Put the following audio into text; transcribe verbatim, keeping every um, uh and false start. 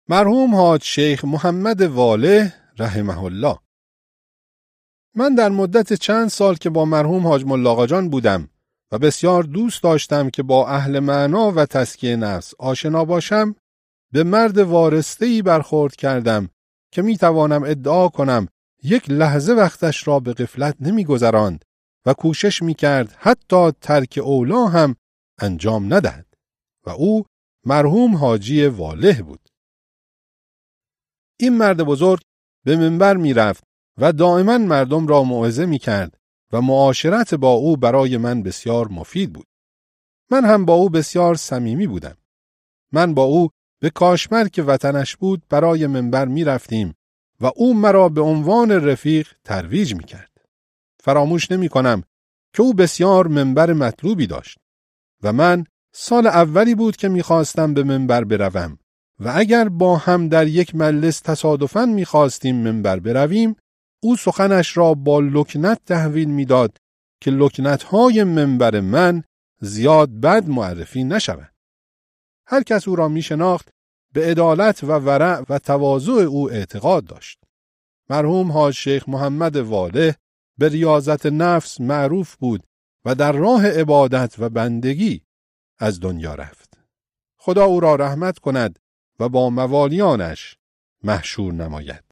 مرحوم حاج شیخ محمد واله رحمه الله. من در مدت چند سال که با مرحوم حاج ملا آقا جان بودم و بسیار دوست داشتم که با اهل معنا و تزکیه نفس آشنا باشم، به مرد وارسته‌ای برخورد کردم که می توانم ادعا کنم یک لحظه وقتش را به غفلت نمی گذراند و کوشش می کرد حتی ترک اولا هم انجام ندهد و او مرحوم حاجی واله بود. این مرد بزرگ به منبر می رفت و دائما مردم را موعظه می کرد و معاشرت با او برای من بسیار مفید بود. من هم با او بسیار صمیمی بودم. من با او به کاشمر که وطنش بود برای منبر می رفتیم و او مرا به عنوان رفیق ترویج می کرد. فراموش نمی کنم که او بسیار منبر مطلوبی داشت و من سال اولی بود که می خواستم به منبر بروم و اگر با هم در یک مجلس تصادفاً می خواستیم منبر برویم، او سخنش را با لکنت تحویل می داد که لکنت‌های منبر من زیاد بد معرفی نشود. هر کس او را می شناخت به عدالت و ورع و تواضع او اعتقاد داشت. مرحوم حاج شیخ محمد واله به ریاضت نفس معروف بود و در راه عبادت و بندگی از دنیا رفت. خدا او را رحمت کند و با موالیانش محشور نماید.